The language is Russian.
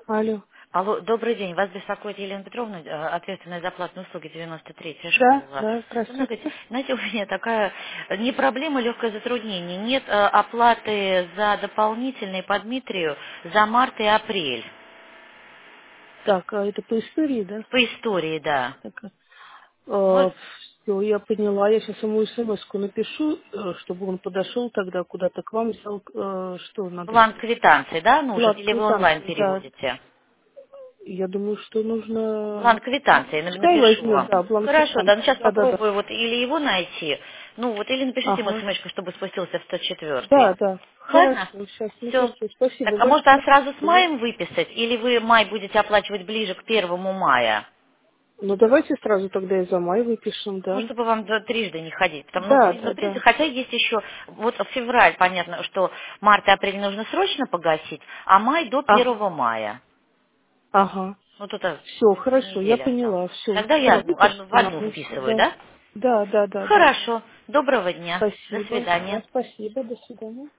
Алло. Алло, добрый день. Вас беспокоит Елена Петровна, ответственная за платные услуги 93-я Да, школа. да, Знаете, здравствуйте. у меня такая не проблема, легкое затруднение. Нет оплаты за дополнительные по Дмитрию за март и апрель. Так, а это по истории, да? По истории, да. Так, Вот все, я поняла. Я сейчас ему смс-ку напишу, чтобы он подошел тогда куда-то к вам, взял, что надо бланк сделать. квитанции, да, нужен? Бланк Или вы онлайн квитанции, да. переводите? Я думаю, что нужно... Бланк квитанции, Пускай напишу возьмет, вам. да, бланк Хорошо, да, ну квитанции. сейчас Да, да, да. попробую вот или его найти, ну вот или напишите ему Ага. смс, чтобы спустился в 104-й. Да, да. Ладно? Хорошо, сейчас Все. напишу. Так, Спасибо а может, а большое. сразу с маем выписать? Или вы май будете оплачивать ближе к 1 мая? Ну, давайте сразу тогда и за май выпишем, Ну, да. чтобы вам трижды не ходить. Да, Ну, да, в принципе, да. хотя есть еще, вот февраль, понятно, что март и апрель нужно срочно погасить, а май до Ага. 1 мая. Ага. Ну, тут Все, хорошо, я неделя осталась. поняла. Все, Тогда я да, в выпишите одну нам и все, вписываю, да. да? Да, да, да, да, да. Хорошо. Доброго дня. До Спасибо. свидания. Да, спасибо. До свидания.